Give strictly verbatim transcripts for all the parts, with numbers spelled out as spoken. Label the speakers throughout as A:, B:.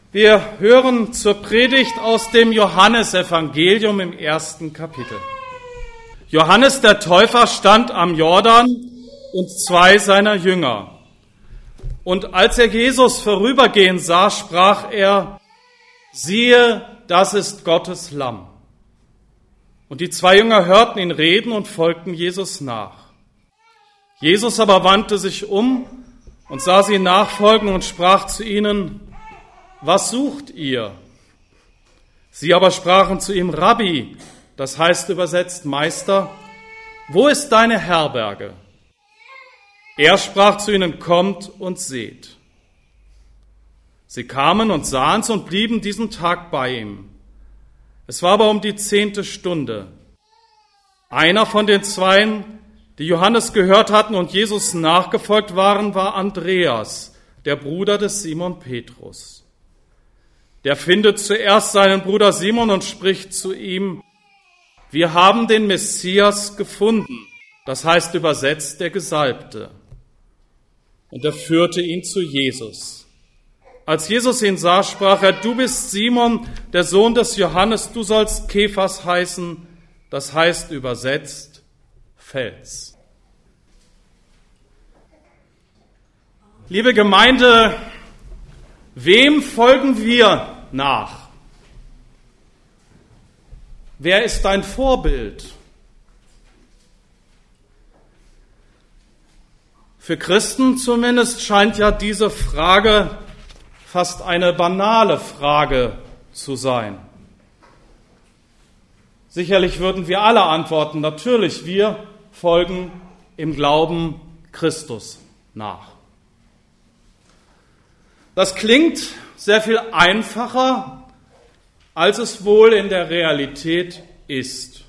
A: Wir hören zur Predigt aus dem Johannesevangelium im ersten Kapitel. Johannes der Täufer stand am Jordan und zwei seiner Jünger. Und als er Jesus vorübergehen sah, sprach er: Siehe, das ist Gottes Lamm. Und die zwei Jünger hörten ihn reden und folgten Jesus nach. Jesus aber wandte sich um und sah sie nachfolgen und sprach zu ihnen: Was sucht ihr? Sie aber sprachen zu ihm: Rabbi, das heißt übersetzt Meister, wo ist deine Herberge? Er sprach zu ihnen: Kommt und seht. Sie kamen und sahen's und blieben diesen Tag bei ihm. Es war aber um die zehnte Stunde. Einer von den Zweien, die Johannes gehört hatten und Jesus nachgefolgt waren, war Andreas, der Bruder des Simon Petrus. Der findet zuerst seinen Bruder Simon und spricht zu ihm: Wir haben den Messias gefunden, das heißt übersetzt der Gesalbte. Und er führte ihn zu Jesus. Als Jesus ihn sah, sprach er: Du bist Simon, der Sohn des Johannes, du sollst Kephas heißen, das heißt übersetzt Fels. Liebe Gemeinde, wem folgen wir nach? Wer ist dein Vorbild? Für Christen zumindest scheint ja diese Frage fast eine banale Frage zu sein. Sicherlich würden wir alle antworten: Natürlich, wir folgen im Glauben Christus nach. Das klingt sehr viel einfacher, als es wohl in der Realität ist.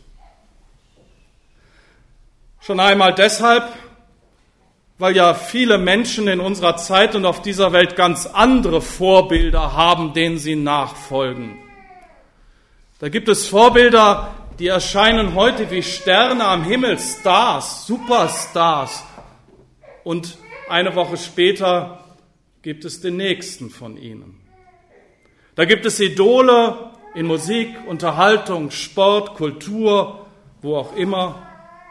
A: Schon einmal deshalb, weil ja viele Menschen in unserer Zeit und auf dieser Welt ganz andere Vorbilder haben, denen sie nachfolgen. Da gibt es Vorbilder, die erscheinen heute wie Sterne am Himmel, Stars, Superstars. Und eine Woche später gibt es den nächsten von ihnen. Da gibt es Idole in Musik, Unterhaltung, Sport, Kultur, wo auch immer.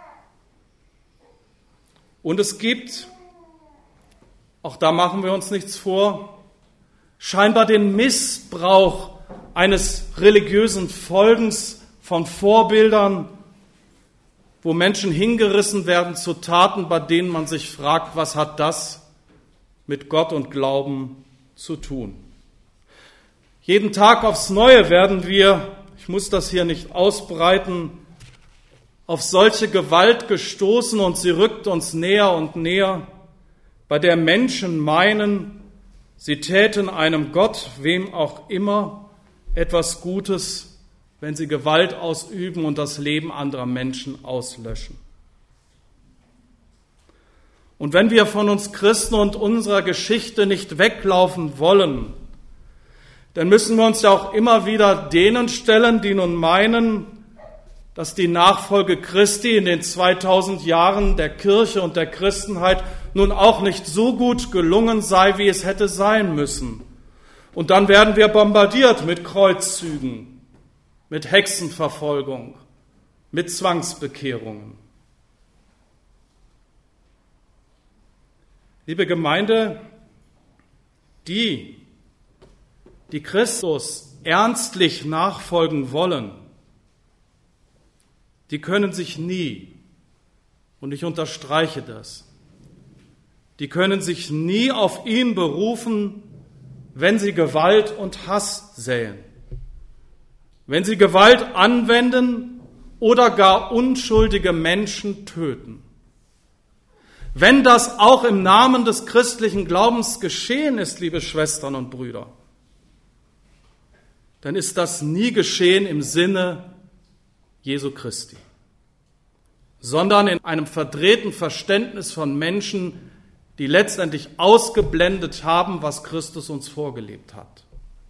A: Und es gibt, auch da machen wir uns nichts vor, scheinbar den Missbrauch eines religiösen Folgens von Vorbildern, wo Menschen hingerissen werden zu Taten, bei denen man sich fragt, was hat das mit Gott und Glauben zu tun? Jeden Tag aufs Neue werden wir, ich muss das hier nicht ausbreiten, auf solche Gewalt gestoßen und sie rückt uns näher und näher, bei der Menschen meinen, sie täten einem Gott, wem auch immer, etwas Gutes, wenn sie Gewalt ausüben und das Leben anderer Menschen auslöschen. Und wenn wir von uns Christen und unserer Geschichte nicht weglaufen wollen, dann müssen wir uns ja auch immer wieder denen stellen, die nun meinen, dass die Nachfolge Christi in den zweitausend Jahren der Kirche und der Christenheit nun auch nicht so gut gelungen sei, wie es hätte sein müssen. Und dann werden wir bombardiert mit Kreuzzügen, mit Hexenverfolgung, mit Zwangsbekehrungen. Liebe Gemeinde, die, die Christus ernstlich nachfolgen wollen, die können sich nie, und ich unterstreiche das, die können sich nie auf ihn berufen, wenn sie Gewalt und Hass säen, wenn sie Gewalt anwenden oder gar unschuldige Menschen töten. Wenn das auch im Namen des christlichen Glaubens geschehen ist, liebe Schwestern und Brüder, dann ist das nie geschehen im Sinne Jesu Christi, sondern in einem verdrehten Verständnis von Menschen, die letztendlich ausgeblendet haben, was Christus uns vorgelebt hat.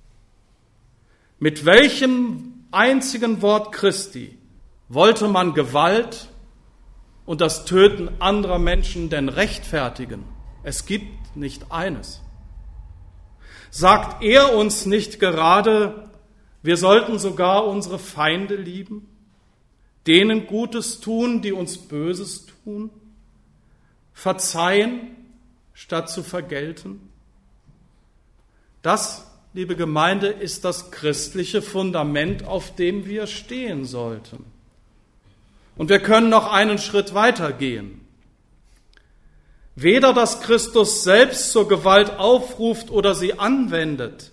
A: Mit welchem einzigen Wort Christi wollte man Gewalt und das Töten anderer Menschen denn rechtfertigen? Es gibt nicht eines. Sagt er uns nicht gerade, wir sollten sogar unsere Feinde lieben, denen Gutes tun, die uns Böses tun, verzeihen, statt zu vergelten? Das, liebe Gemeinde, ist das christliche Fundament, auf dem wir stehen sollten. Und wir können noch einen Schritt weiter gehen. Weder dass Christus selbst zur Gewalt aufruft oder sie anwendet.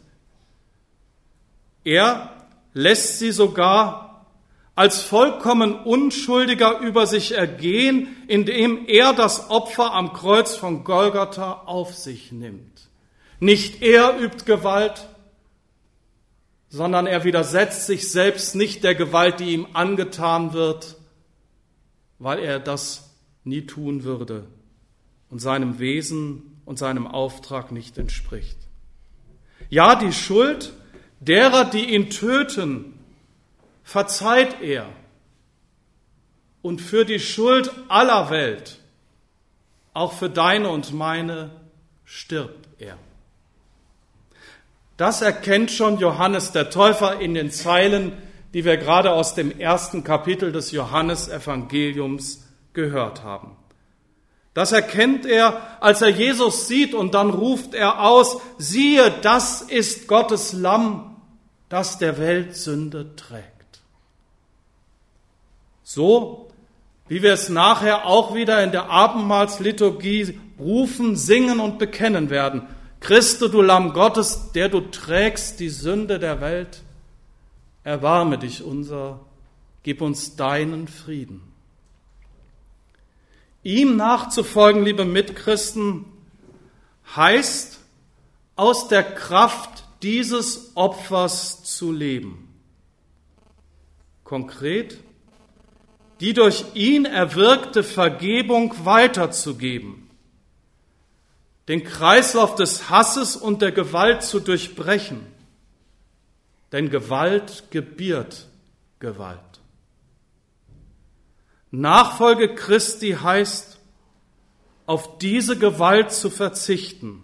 A: Er lässt sie sogar als vollkommen Unschuldiger über sich ergehen, indem er das Opfer am Kreuz von Golgatha auf sich nimmt. Nicht er übt Gewalt, sondern er widersetzt sich selbst nicht der Gewalt, die ihm angetan wird, weil er das nie tun würde und seinem Wesen und seinem Auftrag nicht entspricht. Ja, die Schuld derer, die ihn töten, verzeiht er. Und für die Schuld aller Welt, auch für deine und meine, stirbt er. Das erkennt schon Johannes der Täufer in den Zeilen, die wir gerade aus dem ersten Kapitel des Johannesevangeliums gehört haben. Das erkennt er, als er Jesus sieht, und dann ruft er aus, siehe, das ist Gottes Lamm, das der Welt Sünde trägt. So, wie wir es nachher auch wieder in der Abendmahlsliturgie rufen, singen und bekennen werden. Christe, du Lamm Gottes, der du trägst die Sünde der Welt, erbarme dich unser, gib uns deinen Frieden. Ihm nachzufolgen, liebe Mitchristen, heißt, aus der Kraft dieses Opfers zu leben. Konkret, die durch ihn erwirkte Vergebung weiterzugeben, den Kreislauf des Hasses und der Gewalt zu durchbrechen, denn Gewalt gebiert Gewalt. Nachfolge Christi heißt, auf diese Gewalt zu verzichten.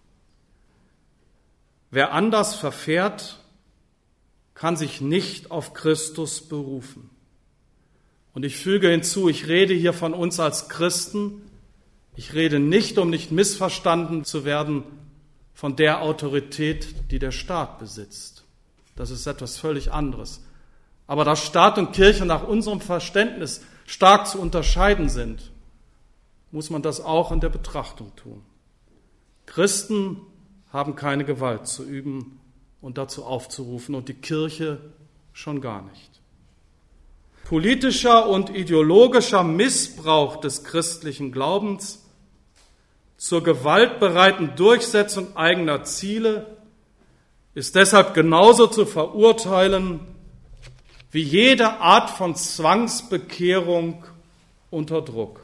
A: Wer anders verfährt, kann sich nicht auf Christus berufen. Und ich füge hinzu, ich rede hier von uns als Christen. Ich rede nicht, um nicht missverstanden zu werden, von der Autorität, die der Staat besitzt. Das ist etwas völlig anderes. Aber da Staat und Kirche nach unserem Verständnis stark zu unterscheiden sind, muss man das auch in der Betrachtung tun. Christen haben keine Gewalt zu üben und dazu aufzurufen und die Kirche schon gar nicht. Politischer und ideologischer Missbrauch des christlichen Glaubens zur gewaltbereiten Durchsetzung eigener Ziele ist deshalb genauso zu verurteilen wie jede Art von Zwangsbekehrung unter Druck.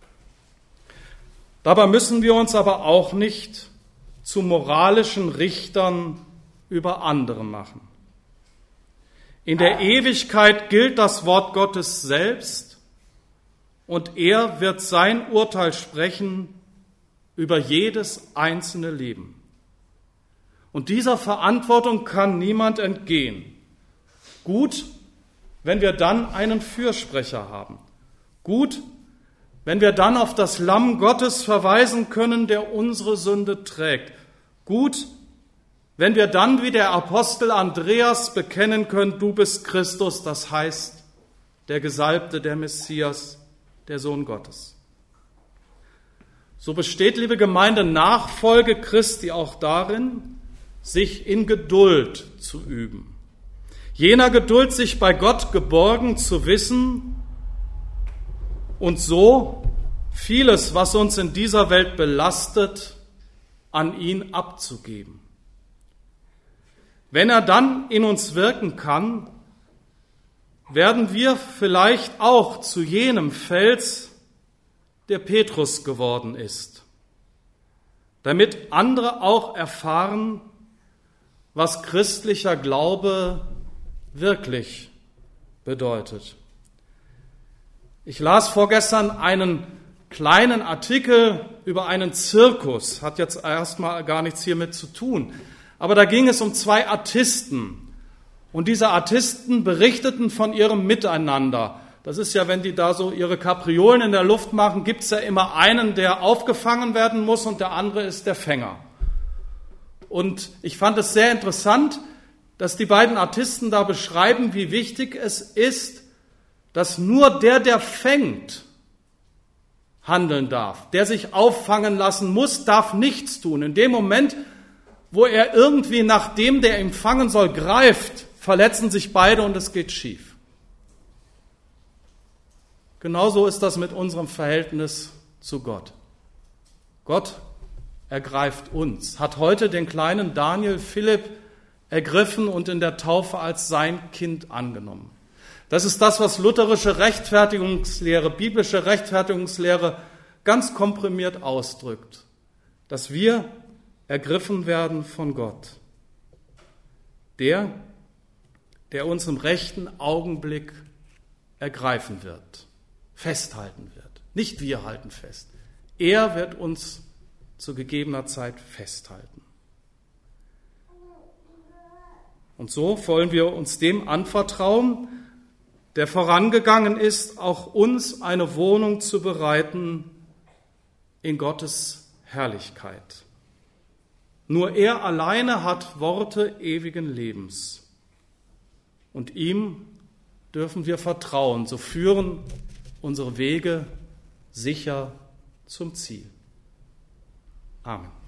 A: Dabei müssen wir uns aber auch nicht zu moralischen Richtern über andere machen. In der Ewigkeit gilt das Wort Gottes selbst und er wird sein Urteil sprechen über jedes einzelne Leben. Und dieser Verantwortung kann niemand entgehen. Gut, wenn wir dann einen Fürsprecher haben. Gut, wenn wir dann auf das Lamm Gottes verweisen können, der unsere Sünde trägt. Gut, wenn wir dann wie der Apostel Andreas bekennen können, du bist Christus, das heißt der Gesalbte, der Messias, der Sohn Gottes. So besteht, liebe Gemeinde, Nachfolge Christi auch darin, sich in Geduld zu üben. Jener Geduld, sich bei Gott geborgen zu wissen und so vieles, was uns in dieser Welt belastet, an ihn abzugeben. Wenn er dann in uns wirken kann, werden wir vielleicht auch zu jenem Fels, der Petrus geworden ist, damit andere auch erfahren, was christlicher Glaube wirklich bedeutet. Ich las vorgestern einen kleinen Artikel über einen Zirkus, hat jetzt erstmal gar nichts hiermit zu tun, Aber da ging es um zwei Artisten. Und diese Artisten berichteten von ihrem Miteinander. Das ist ja, wenn die da so ihre Kapriolen in der Luft machen, gibt es ja immer einen, der aufgefangen werden muss und der andere ist der Fänger. Und ich fand es sehr interessant, dass die beiden Artisten da beschreiben, wie wichtig es ist, dass nur der, der fängt, handeln darf. Der sich auffangen lassen muss, darf nichts tun. In dem Moment, wo er irgendwie nach dem, der ihn fangen soll, greift, verletzen sich beide und es geht schief. Genauso ist das mit unserem Verhältnis zu Gott. Gott ergreift uns, hat heute den kleinen Daniel Philipp ergriffen und in der Taufe als sein Kind angenommen. Das ist das, was lutherische Rechtfertigungslehre, biblische Rechtfertigungslehre ganz komprimiert ausdrückt, dass wir ergriffen werden von Gott. Der, der uns im rechten Augenblick ergreifen wird, festhalten wird. Nicht wir halten fest. Er wird uns zu gegebener Zeit festhalten. Und so wollen wir uns dem anvertrauen, der vorangegangen ist, auch uns eine Wohnung zu bereiten in Gottes Herrlichkeit. Nur er alleine hat Worte ewigen Lebens. Und ihm dürfen wir vertrauen, so führen unsere Wege sicher zum Ziel. Amen.